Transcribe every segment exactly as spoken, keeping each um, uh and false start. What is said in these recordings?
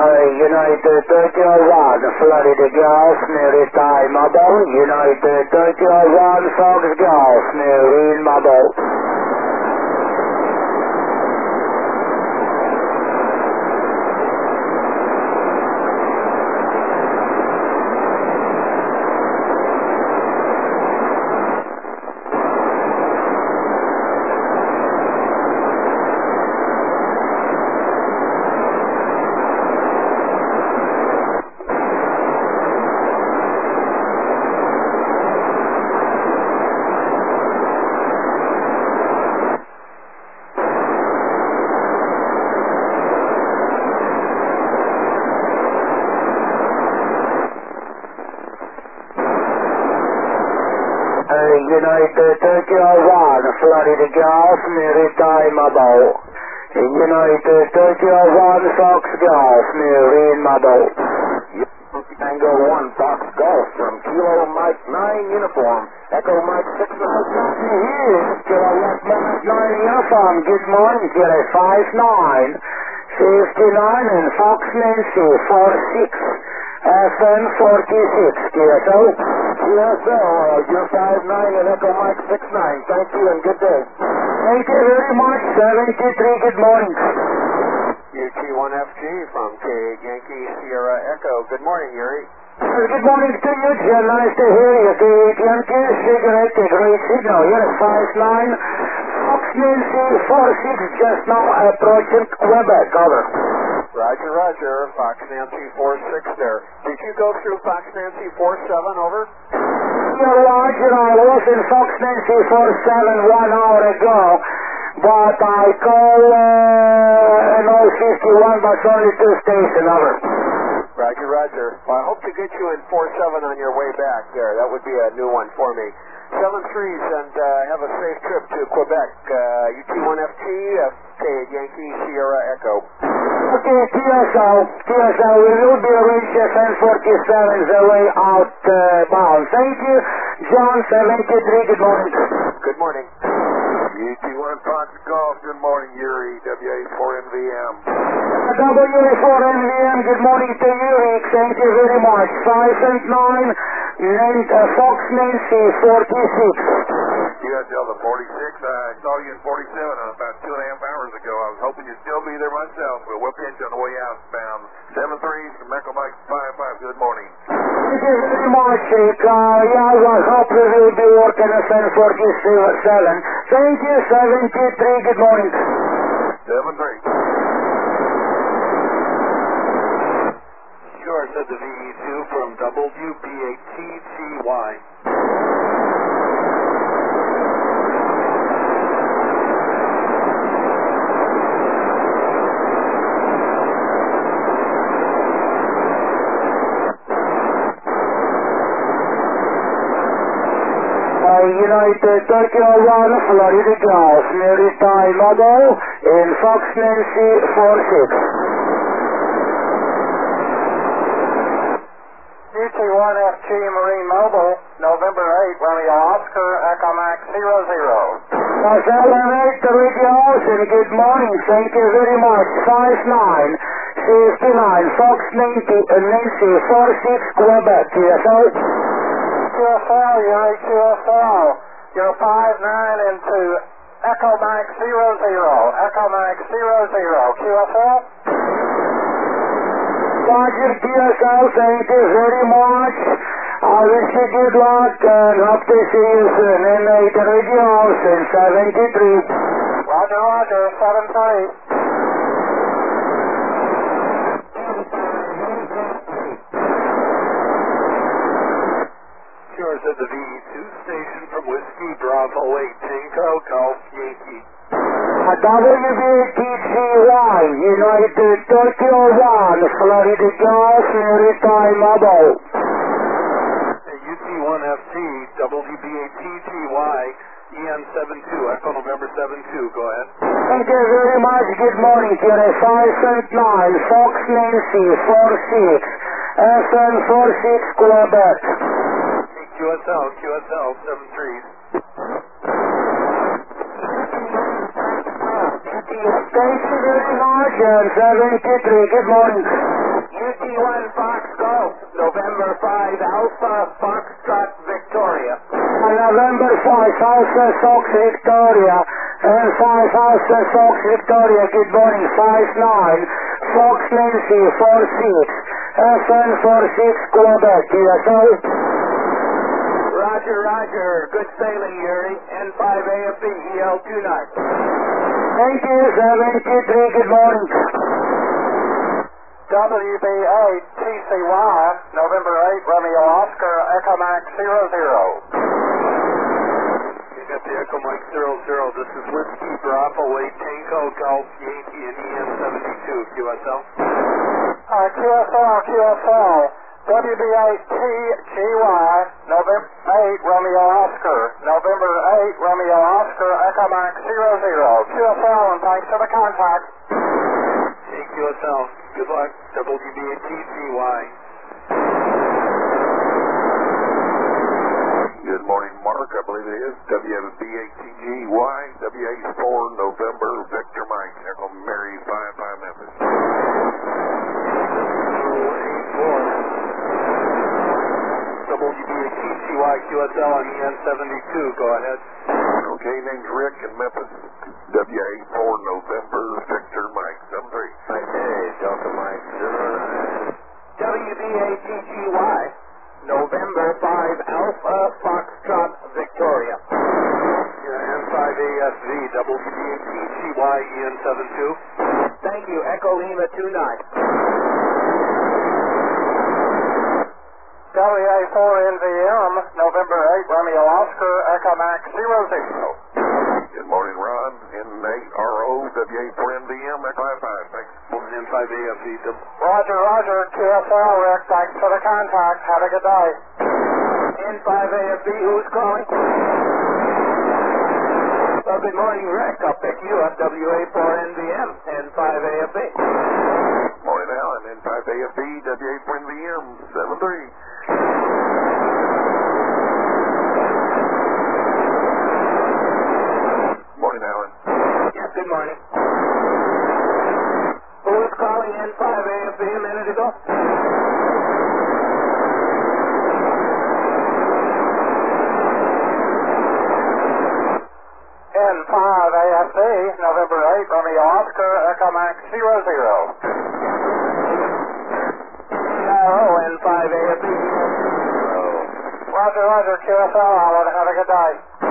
United Tokyo one, Florida Golf, Maritime Mobile, United Tokyo one, Fox Golf, Marine Mobile. United Tokyo one, Florida Golf, Maritime Mobile. United Tokyo one, Fox Golf, Marine Mobile. Tango one, Fox Golf from Kilo Mike nine Uniform. Echo Mike six nine. Here, Kilo Mike nine Uniform. Good morning, Kilo five nine. fifty-nine and Fox Nancy four six. F M forty-six, Q S O. Q S O, you're five nine and Echo Mike six nine. Thank you and good day. Thank you very much, seventy-three, good morning. U T one F G from K Yankee Sierra Echo. Good morning, Yuri. Good morning to you, Jim. Nice to hear you. K Yankee, cigarette, a great signal. You're five nine. Fox Nancy four six, just now approaching Quebec. Over. Roger, roger. Fox Nancy four six there. Did you go through Fox Nancy four seven, over? Yeah, Roger, I was in Fox Nancy four seven one hour ago, but I call uh, an old fifty-one, but only two station, over. Roger, roger. Well, I hope to get you in four seven on your way back there. That would be a new one for me. Seven threes and uh, have a safe trip to Quebec. Uh, U T one F T, uh, K Yankee Sierra Echo. Okay, T S O, T S O, we will be reaching F M forty-seven the way out uh, bound. Thank you, John seventy-three, good morning. Good morning. U T one Fox Golf, good morning, Yuri, W A four N V M. W A four N V M, good morning to you, Rick, thank you very much. five and nine, and uh, Fox Nancy forty-six. You got to the forty-six, I saw you in forty-seven about two and a half hours ago. I was hoping you'd still be there myself, but we'll catch you on the way outbound. seven three from Echo Mike five five, good morning. Thank you very much, Rick. Uh, yeah, I was hoping we will be working at F M forty-seven. Thank you, seventy-three, good morning. seven three. Sure, said the V E two from W B A T T Y. United Tokyo one, Florida Golf, Maritime Mobile, in Fox Nancy four six. U T one F G Marine Mobile, November eighth, Romeo Oscar, Echo Max zero zero. Los Alamites, the Radio Ocean, good morning, thank you very much. five nine, fifty-nine, Fox Nancy, uh, Nancy four six, Quebec, Q S O. Q S L, you're Q S L. You're five nine into Echo Max zero zero. Echo Max zero zero. Q S L? Roger, Q S L, thank you very much. I wish you good luck and hope to see you soon. And uh, the Radio Ocean, seventy-three. Roger, roger, seven three. Sure, said the V E two station from Whiskey Bravo eight, Tango Golf Yankee. W B T G Y, United Tokyo one, Florida Golf, Maritime Mobile. U T one F T, W B A T G Y, E N seven two, Echo November seven two, go ahead. Thank you very much, good morning, Kira five and nine, Fox Nancy four six, F M four six, Quebec. Q S L, Q S L, seven three. Thank you very much, and seventy-three, good morning. T one Fox Golf, November five Alpha Foxtrot Victoria. November five Alpha Fox Victoria, and five Alpha Fox Victoria, good morning, five nine, Fox Nancy four six, F N four six Quebec, U S O. Roger, Roger, good sailing, Yuri, N five A F B, E L two nine. Thank you, seven two three, good morning. W B eight T C Y, November eight, Romeo Oscar, Echo Max zero zero. You got the Echo Mike zero zero. This is Whiskey Bravo eight Tango Golf Yankee and E N seventy-two, Q S L. Uh, Q S L, Q S L, W B eight T G Y, November eight, Romeo Oscar, November eight, Romeo Oscar, Echo Max zero zero. Q S L, and thanks for the contact. Hey, Q S L. Good luck. W B eight T G Y. Good morning, Mark. I believe it is W B eight T G Y, W A four November, Victor Mike, Echo Mary five five Memphis. W B eight T G Y, Q S L on E N seventy-two. Go ahead. Okay, name's Rick in Memphis. W A four November, Victor Mike, seven three. Okay, Delta Mike zero nine. W B eight T G Y, November five Alpha Foxtrot Victoria. Yeah, N five A S V, W B eight T G Y, E N seventy-two. Thank you, Echo Lima two nine. W A four N V M, November eight, Romeo Oscar, Echo Max zero zero. Good morning, Ron. N eight R O, W A four N V M, Echo five five. Thanks. N five A F V. Roger, Roger, Q S L, Rick, thanks for the contact. Have a good day. N five A F B, who's calling? Well, good morning, Rick. I'll pick you up, W A four N V M, N five A F B. Morning, Alan. N five A F B, W A four N V M, seven three. Morning, Alan. Yes, good morning. Who was calling N five A F B a minute ago? N five A F B, November eight, Romeo Oscar, Echo Max zero zero. Oh, N five A F B. Roger, Roger, Q S L, Alan, have a good day.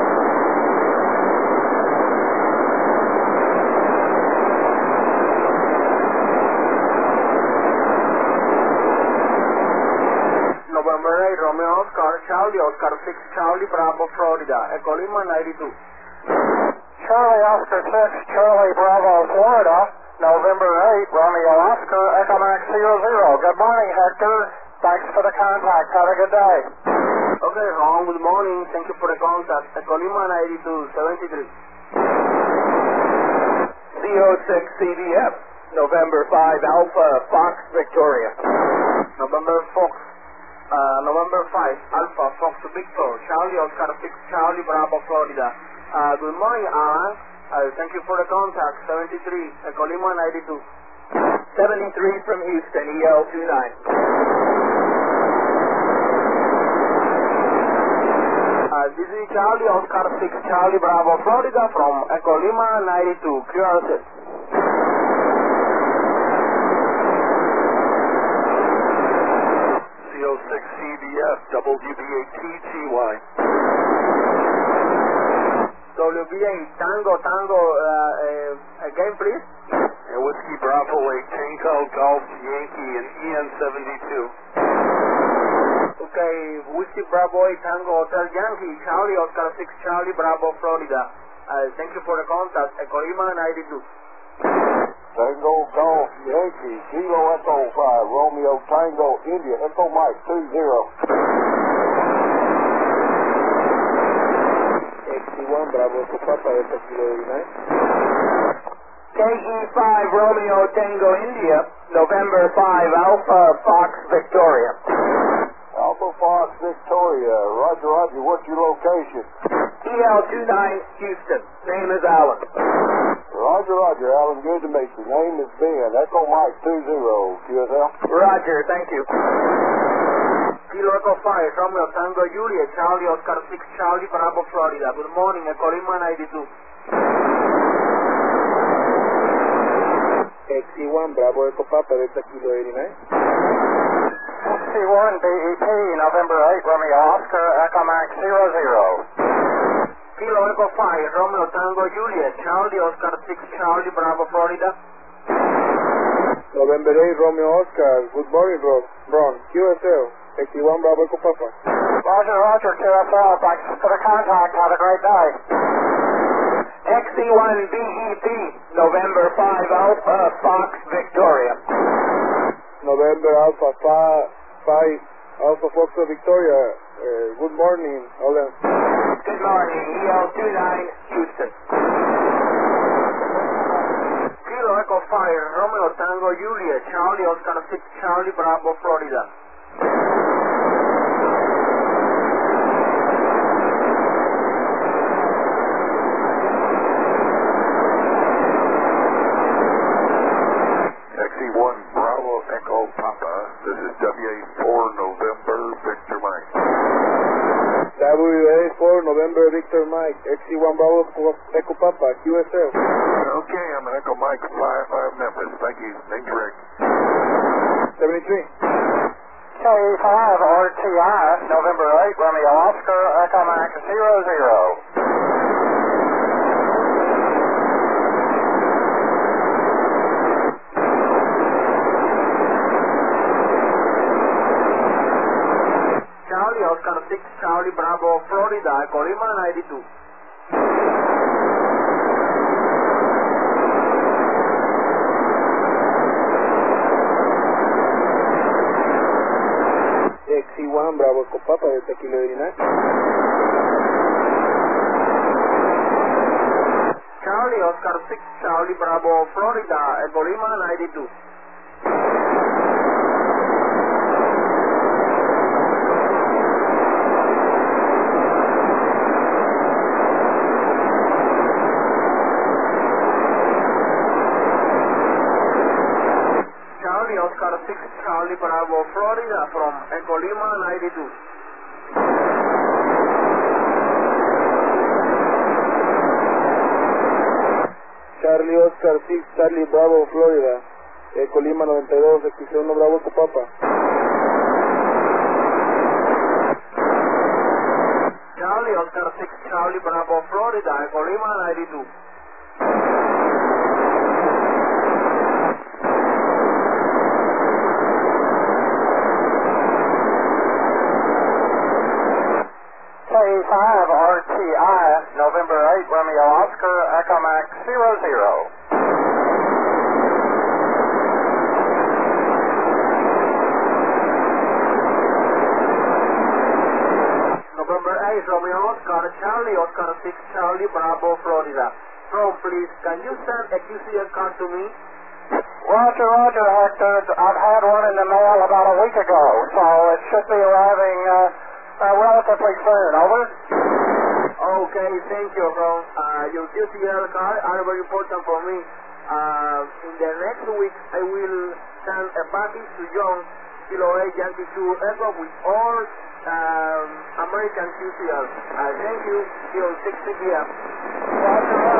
November eight, Romeo Oscar, Charlie Oscar six, Charlie Bravo, Florida, Echo Lima ninety-two. Charlie Oscar six, Charlie Bravo, Florida, November eight, Romeo Oscar, Echo Max zero zero. Good morning, Hector. Thanks for the contact. Have a good day. Okay, Ron, good morning. Thank you for the contact. Echo Lima ninety-two, seventy-three. C O six C D F, November five, Alpha Fox, Victoria. November Fox, uh, November five, Alpha Fox, Victor, Charlie Oscar six, Charlie Bravo, Florida. Uh, good morning, Alan. Uh, thank you for the contact. seventy-three, Echo Lima ninety-two. seventy-three from Houston, E L two nine. Uh, this is Charlie Oscar six, Charlie Bravo, Florida from Echo Lima ninety-two. Clear assist. C O six C D F, W B eight T G Y. W B eight, Tango, Tango, uh, uh, again please. And Whiskey Bravo eight, Tango Golf Yankee and E N seventy-two. Okay, Whiskey Bravo eight, Tango Hotel Yankee, Charlie Oscar six, Charlie Bravo, Florida. Uh, thank you for the contact, Echo Lima ninety-two. Tango Golf Yankee, Kilo Echo five, Romeo Tango India, Echo Mike two zero. X C one Bravo to Papa, Echo Kilo eighty-nine. K E five Romeo Tango India, November five Alpha Fox Victoria. Alpha Fox Victoria. Roger, Roger. What's your location? E L two nine Houston. Name is Alan. Roger, Roger. Alan, good to meet you. Name is Ben. Echo Mike two zero. Q S L. Roger, thank you. Kilo Echo five, Romeo Tango Juliet, Charlie Oscar six, Charlie Bravo, Florida. Good morning, Echo Lima ninety-two. X C one, Bravo Echo Papa, Delta Kilo eighty-nine. X C one, B E P, November eight, Romeo Oscar, Echo Max zero zero. Kilo Echo five, Romeo Tango Juliet, Charlie Oscar six, Charlie Bravo, Florida. November eight, Romeo Oscar, good morning, Ron. Ron, Q S L, X C one, Bravo Echo Papa. Roger, Roger, Q S L, thanks for the contact, have a great day. X C one, B E P, November five, Alpha, Fox, Victoria. November Alpha five, Alpha Fox Victoria, uh, good morning, Alan. Good morning, E L two nine, Houston. Kilo Echo five, Romeo Tango Juliet, Charlie Oscar six, Charlie Bravo, Florida. X C one, Bravo, Echo Papa. This is W A four, November, Victor Mike. W A four, November, Victor Mike, X C one, Bravo Echo Papa, Q S L. Okay, I'm an Echo Mike five five Memphis. Thank you. Name's Rick. seventy-three. K five, R T I, November eight, Romeo Oscar, Echo Max zero zero. Charlie Oscar six, Charlie Bravo, Florida, Echo Lima ninety-two. X C one, Bravo Echo Papa, Delta Kilo eighty-nine. Charlie Oscar six, Charlie Bravo, Florida, Echo Lima ninety-two. Charlie Oscar six, Charlie Bravo, Florida from Echo Lima ninety-two. Charlie Oscar six, Charlie Bravo, Florida, Echo Lima noventa y dos, X C uno, Bravo Echo Papa. Charlie Oscar six, Charlie Bravo, Florida, Echo Lima ninety-two. K five, R T I, November eight, Romeo Oscar, Echo Max zero zero. November eight, Romeo Oscar, Charlie Oscar six, Charlie Bravo, Florida. So please, can you send a Q C S card to me? Roger, Roger, Hector. I've had one in the mail about a week ago, so it should be arriving uh, uh, relatively soon. Over. Okay, thank you, bro. Uh, your Q C L card are very important for me. Uh, in the next week, I will send a package to John, Kilo eight, Yankee two, Echo with all um, American Q C L. Uh, thank you. Till six p m.